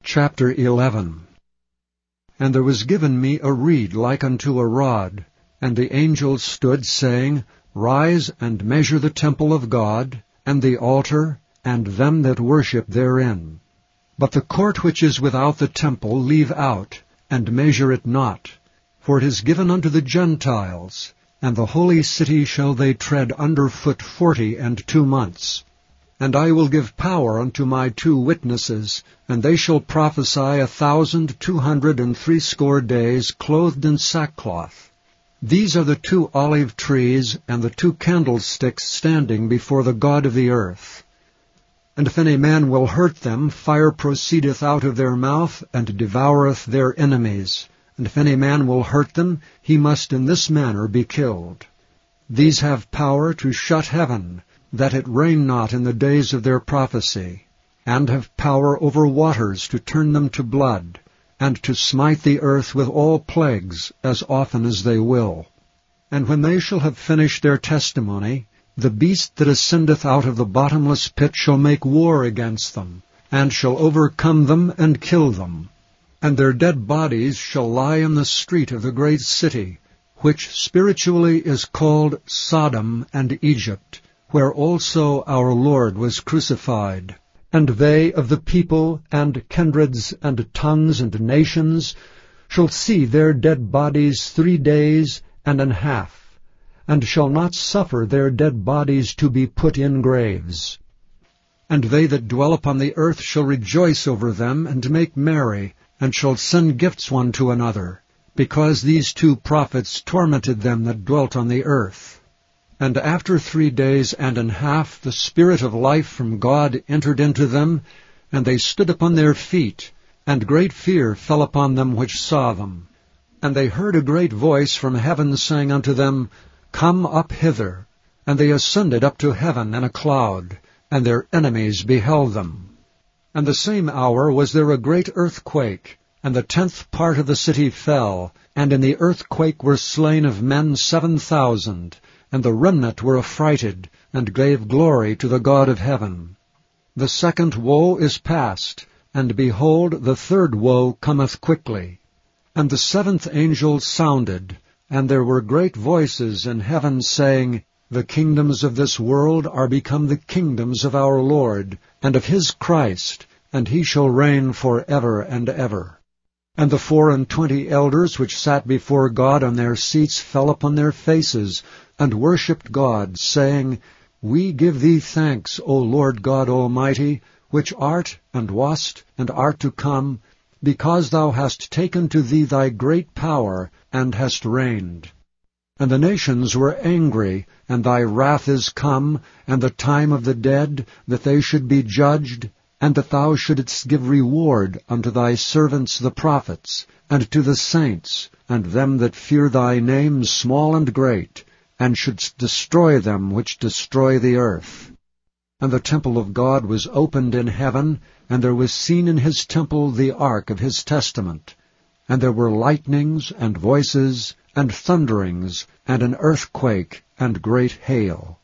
Chapter 11. And there was given me a reed like unto a rod, and the angel stood, saying, Rise and measure the temple of God, and the altar, and them that worship therein. But the court which is without the temple leave out, and measure it not. For it is given unto the Gentiles, and the holy city shall they tread under foot 42 months. And I will give power unto my 2 witnesses, and they shall prophesy 1,260 days, clothed in sackcloth. These are the 2 olive trees, and the 2 candlesticks standing before the God of the earth. And if any man will hurt them, fire proceedeth out of their mouth, and devoureth their enemies. And if any man will hurt them, he must in this manner be killed. These have power to shut heaven, that it rain not in the days of their prophecy, and have power over waters to turn them to blood, and to smite the earth with all plagues, as often as they will. And when they shall have finished their testimony, the beast that ascendeth out of the bottomless pit shall make war against them, and shall overcome them and kill them. And their dead bodies shall lie in the street of the great city, which spiritually is called Sodom and Egypt, where also our Lord was crucified. And they of the people, and kindreds, and tongues, and nations, shall see their dead bodies 3 days and an half, and shall not suffer their dead bodies to be put in graves. And they that dwell upon the earth shall rejoice over them, and make merry, and shall send gifts one to another, because these 2 prophets tormented them that dwelt on the earth. And after 3 days and an half the Spirit of life from God entered into them, and they stood upon their feet, and great fear fell upon them which saw them. And they heard a great voice from heaven saying unto them, Come up hither. And they ascended up to heaven in a cloud, and their enemies beheld them. And the same hour was there a great earthquake, and the 10th part of the city fell, and in the earthquake were slain of men 7,000, and the remnant were affrighted, and gave glory to the God of heaven. The 2nd woe is past, and behold, the 3rd woe cometh quickly. And the 7th angel sounded, and there were great voices in heaven, saying, The kingdoms of this world are become the kingdoms of our Lord, and of his Christ, and he shall reign for ever and ever. And the 24 elders which sat before God on their seats fell upon their faces, and worshipped God, saying, We give thee thanks, O Lord God Almighty, which art, and wast, and art to come, because thou hast taken to thee thy great power, and hast reigned. And the nations were angry, and thy wrath is come, and the time of the dead, that they should be judged, and that thou shouldest give reward unto thy servants the prophets, and to the saints, and them that fear thy name, small and great, and shouldst destroy them which destroy the earth. And the temple of God was opened in heaven, and there was seen in his temple the ark of his testament. And there were lightnings, and voices, and thunderings, and an earthquake, and great hail.